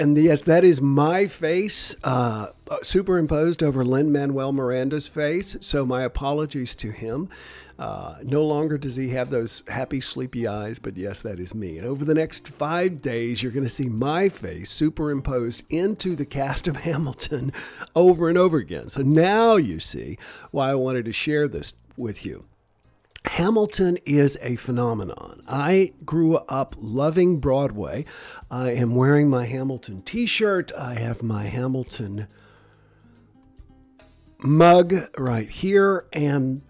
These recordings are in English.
And yes, that is my face superimposed over Lin-Manuel Miranda's face. So my apologies to him. No longer does he have those happy, sleepy eyes, but yes, that is me. And over the next 5 days, you're going to see my face superimposed into the cast of Hamilton over and over again. So now you see why I wanted to share this with you. Hamilton is a phenomenon. I grew up loving Broadway. I am wearing my Hamilton t-shirt. I have my Hamilton mug right here. And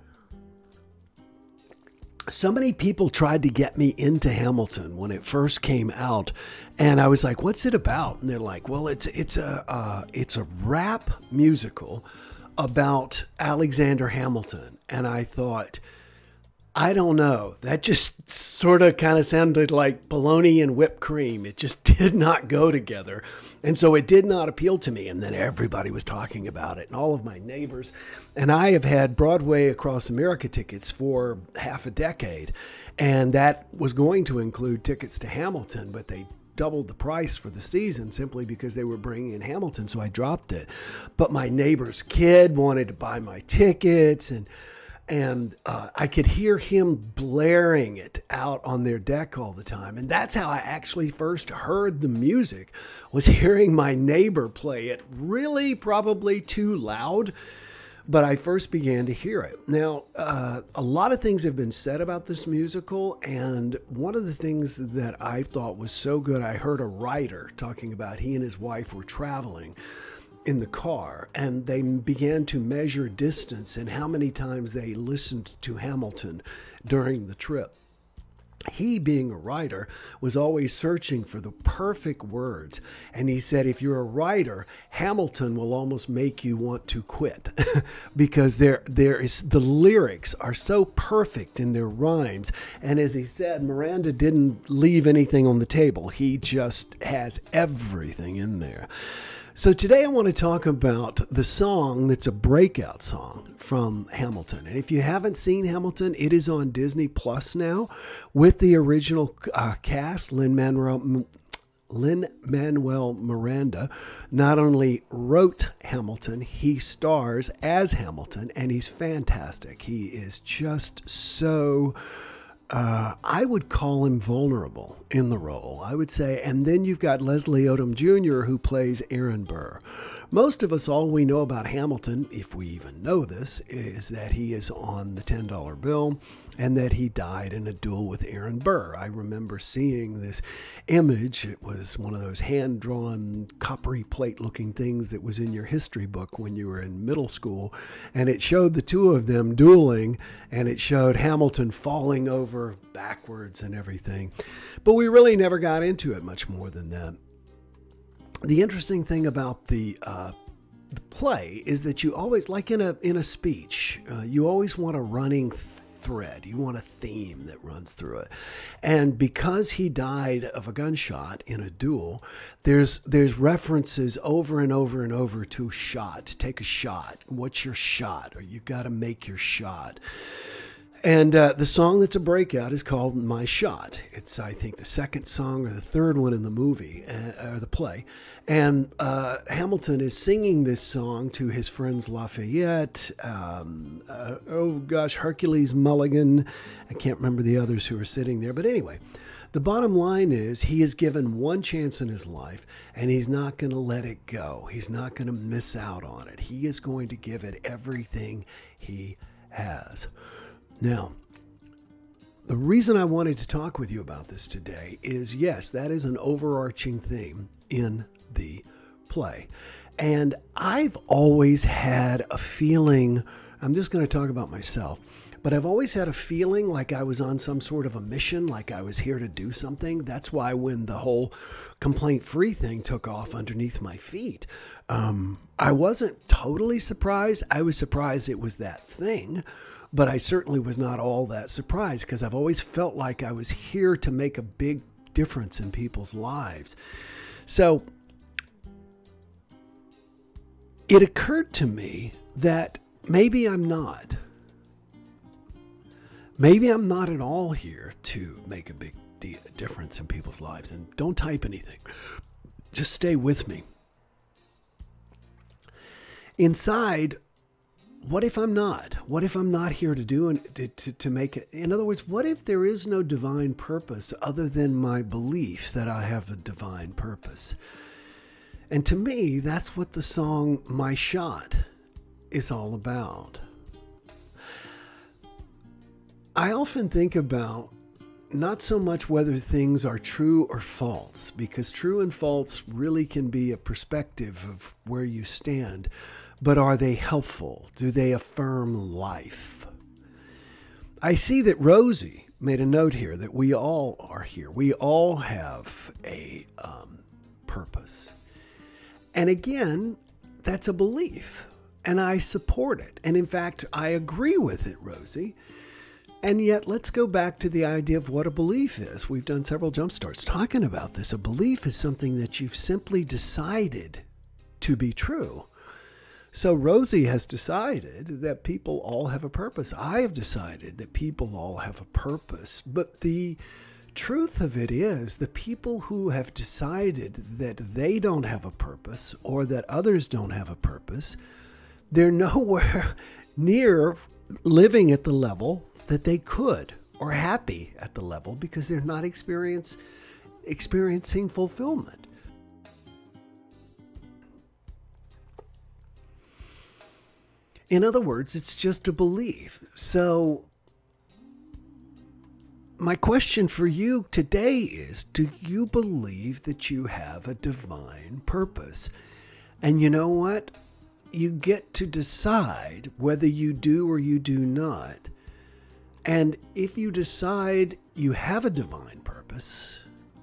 so many people tried to get me into Hamilton when it first came out. And I was like, what's it about? And they're like, well, it's a rap musical about Alexander Hamilton. And I thought, I don't know. That just sort of kind of sounded like bologna and whipped cream. It just did not go together. And so it did not appeal to me. And then everybody was talking about it and all of my neighbors. And I have had Broadway Across America tickets for half a decade. And that was going to include tickets to Hamilton, but they doubled the price for the season simply because they were bringing in Hamilton. So I dropped it. But my neighbor's kid wanted to buy my tickets, and I could hear him blaring it out on their deck all the time. And that's how I actually first heard the music, was hearing my neighbor play it really probably too loud. But I first began to hear it. Now, a lot of things have been said about this musical. And one of the things that I thought was so good, I heard a writer talking about he and his wife were traveling in the car, and they began to measure distance and how many times they listened to Hamilton during the trip. He, being a writer, was always searching for the perfect words. And he said, if you're a writer, Hamilton will almost make you want to quit because the lyrics are so perfect in their rhymes. And as he said, Miranda didn't leave anything on the table. He just has everything in there. So today I want to talk about the song that's a breakout song from Hamilton. And if you haven't seen Hamilton, it is on Disney Plus now with the original cast. Lin-Manuel Miranda not only wrote Hamilton, he stars as Hamilton, and he's fantastic. He is just so... I would call him vulnerable in the role, I would say. And then you've got Leslie Odom Jr., who plays Aaron Burr. Most of us, all we know about Hamilton, if we even know this, is that he is on the $10 bill and that he died in a duel with Aaron Burr. I remember seeing this image. It was one of those hand-drawn coppery plate-looking things that was in your history book when you were in middle school. And it showed the two of them dueling, and it showed Hamilton falling over backwards and everything. But we really never got into it much more than that. The interesting thing about the play is that you always, like in a speech, you always want a running thread. You want a theme that runs through it. And because he died of a gunshot in a duel, there's references over and over and over to shot. Take a shot. What's your shot? Or you got to make your shot. And the song that's a breakout is called My Shot. It's, I think, the second song or the third one in the movie, or the play. And Hamilton is singing this song to his friends Lafayette, Hercules Mulligan. I can't remember the others who are sitting there. But anyway, the bottom line is he is given one chance in his life, and he's not going to let it go. He's not going to miss out on it. He is going to give it everything he has. Now, the reason I wanted to talk with you about this today is, yes, that is an overarching theme in the play. And I've always had a feeling, I'm just going to talk about myself, but I've always had a feeling like I was on some sort of a mission, like I was here to do something. That's why when the whole complaint-free thing took off underneath my feet, I wasn't totally surprised. I was surprised it was that thing. But I certainly was not all that surprised because I've always felt like I was here to make a big difference in people's lives. So it occurred to me that maybe I'm not. Maybe I'm not at all here to make a big difference in people's lives. And don't type anything. Just stay with me. Inside, what if I'm not? What if I'm not here to do and to make it? In other words, what if there is no divine purpose other than my belief that I have a divine purpose? And to me, that's what the song My Shot is all about. I often think about not so much whether things are true or false, because true and false really can be a perspective of where you stand. But are they helpful? Do they affirm life? I see that Rosie made a note here that we all are here. We all have a purpose. And again, that's a belief. And I support it. And in fact, I agree with it, Rosie. And yet, let's go back to the idea of what a belief is. We've done several jump starts talking about this. A belief is something that you've simply decided to be true. So Rosie has decided that people all have a purpose. I have decided that people all have a purpose. But the truth of it is, the people who have decided that they don't have a purpose or that others don't have a purpose, they're nowhere near living at the level that they could, or happy at the level, because they're not experiencing fulfillment. In other words, it's just a belief. So my question for you today is, do you believe that you have a divine purpose? And you know what? You get to decide whether you do or you do not. And if you decide you have a divine purpose,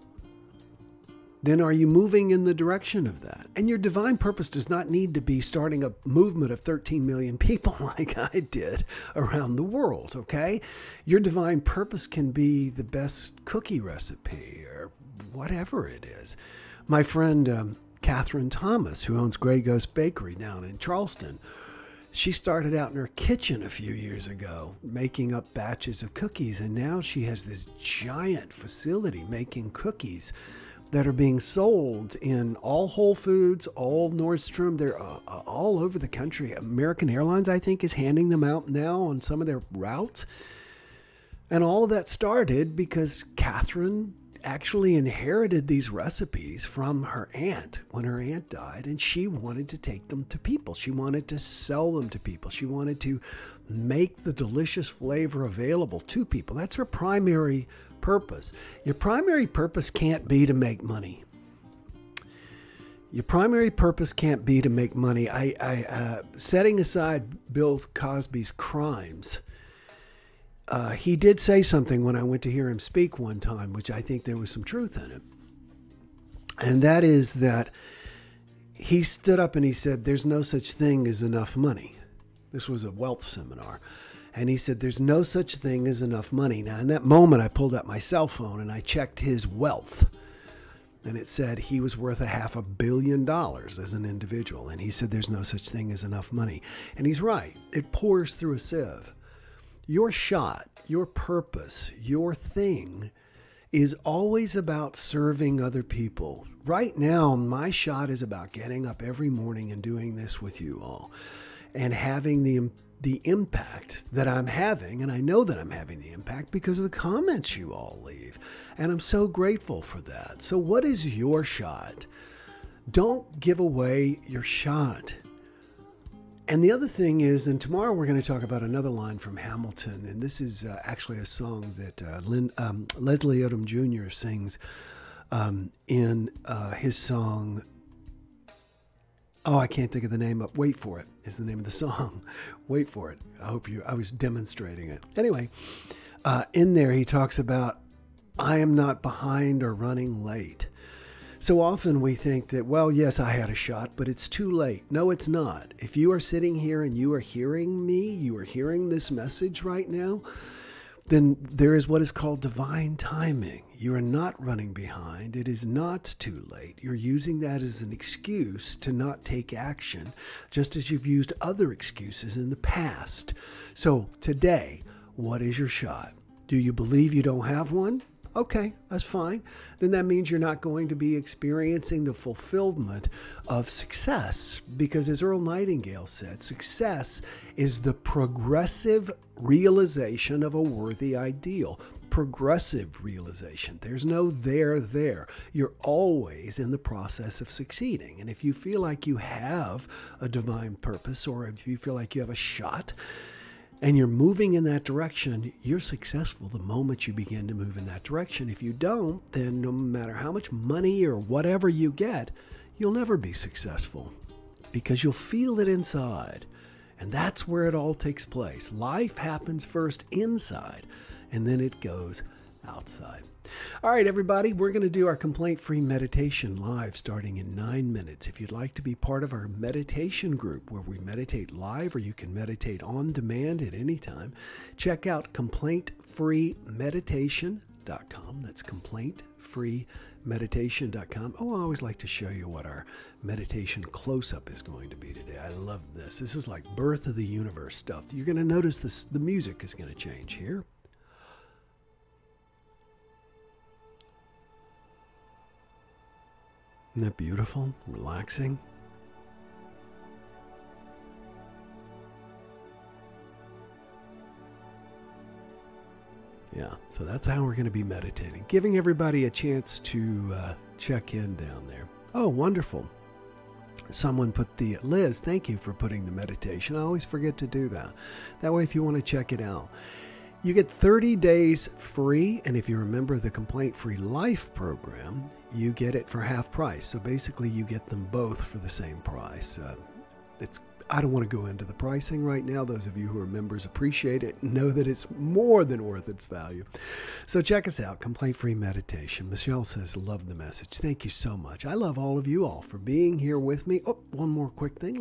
then are you moving in the direction of that? And your divine purpose does not need to be starting a movement of 13 million people like I did around the world, okay? Your divine purpose can be the best cookie recipe or whatever it is. My friend Catherine Thomas, who owns Grey Ghost Bakery down in Charleston, she started out in her kitchen a few years ago making up batches of cookies, and now she has this giant facility making cookies that are being sold in all Whole Foods, all Nordstrom. They're all over the country. American Airlines, I think, is handing them out now on some of their routes. And all of that started because Catherine actually inherited these recipes from her aunt when her aunt died, and she wanted to take them to people. She wanted to sell them to people. She wanted to make the delicious flavor available to people. That's her primary purpose. Your primary purpose can't be to make money. Your primary purpose can't be to make money. Setting aside Bill Cosby's crimes, he did say something when I went to hear him speak one time, which I think there was some truth in it. And that is that he stood up and he said, there's no such thing as enough money. This was a wealth seminar. And he said, there's no such thing as enough money. Now, in that moment, I pulled out my cell phone and I checked his wealth. And it said he was worth $500 million as an individual. And he said, there's no such thing as enough money. And he's right. It pours through a sieve. Your shot, your purpose, your thing is always about serving other people. Right now, my shot is about getting up every morning and doing this with you all and having the impact that I'm having. And I know that I'm having the impact because of the comments you all leave. And I'm so grateful for that. So what is your shot? Don't give away your shot. And the other thing is, and tomorrow we're going to talk about another line from Hamilton, and this is actually a song that Leslie Odom Jr. sings in his song, I can't think of the name of, Wait For It is the name of the song. Wait For It. I was demonstrating it. Anyway, in there he talks about, I am not behind or running late. So often we think that, well, yes, I had a shot, but it's too late. No, it's not. If you are sitting here and you are hearing me, you are hearing this message right now, then there is what is called divine timing. You are not running behind. It is not too late. You're using that as an excuse to not take action, just as you've used other excuses in the past. So today, what is your shot? Do you believe you don't have one? Okay, that's fine. Then that means you're not going to be experiencing the fulfillment of success. Because as Earl Nightingale said, success is the progressive realization of a worthy ideal. Progressive realization. There's no there. You're always in the process of succeeding. And if you feel like you have a divine purpose, or if you feel like you have a shot, and you're moving in that direction, you're successful the moment you begin to move in that direction. If you don't, then no matter how much money or whatever you get, you'll never be successful because you'll feel it inside. And that's where it all takes place. Life happens first inside, and then it goes outside. All right, everybody, we're going to do our complaint-free meditation live starting in 9 minutes. If you'd like to be part of our meditation group where we meditate live, or you can meditate on demand at any time, check out complaintfreemeditation.com. That's complaintfreemeditation.com. Oh, I always like to show you what our meditation close-up is going to be today. I love this. This is like birth of the universe stuff. You're going to notice this, the music is going to change here. Isn't that beautiful? Relaxing? Yeah, so that's how we're going to be meditating. Giving everybody a chance to check in down there. Oh, wonderful. Someone put Liz, thank you for putting the meditation. I always forget to do that. That way, if you want to check it out, you get 30 days free, and if you remember the Complaint-Free Life program, you get it for half price. So basically, you get them both for the same price. I don't want to go into the pricing right now. Those of you who are members appreciate it and know that it's more than worth its value. So check us out, Complaint-Free Meditation. Michelle says, love the message. Thank you so much. I love all of you all for being here with me. Oh, one more quick thing.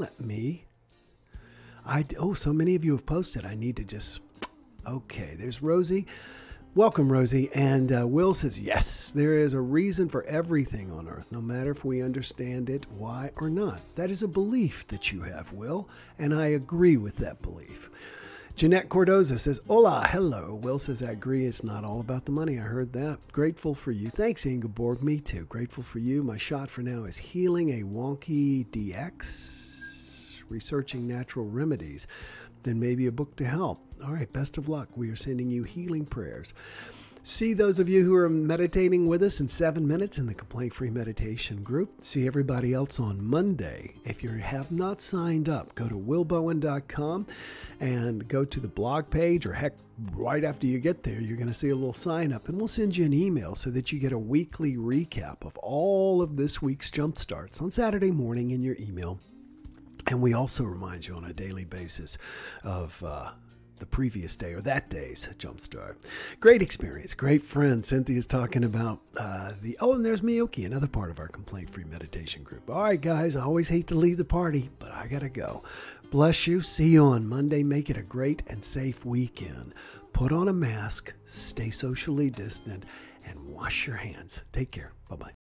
So many of you have posted. I need to just... Okay, there's Rosie. Welcome, Rosie. And Will says, yes, there is a reason for everything on earth, no matter if we understand it, why or not. That is a belief that you have, Will, and I agree with that belief. Jeanette Cordoza says, hola, hello. Will says, I agree, it's not all about the money. I heard that. Grateful for you. Thanks, Ingeborg. Me too. Grateful for you. My shot for now is Healing a Wonky DX, researching natural remedies. Then maybe a book to help. All right, best of luck. We are sending you healing prayers. See those of you who are meditating with us in 7 minutes in the Complaint-Free Meditation group. See everybody else on Monday. If you have not signed up, go to willbowen.com and go to the blog page, or heck, right after you get there, you're going to see a little sign up, and we'll send you an email so that you get a weekly recap of all of this week's jump starts on Saturday morning in your email. And we also remind you on a daily basis of the previous day or that day's jumpstart. Great experience, great friend. Cynthia's talking about and there's Miyoki, another part of our Complaint-Free Meditation group. All right, guys, I always hate to leave the party, but I got to go. Bless you. See you on Monday. Make it a great and safe weekend. Put on a mask, stay socially distant, and wash your hands. Take care. Bye-bye.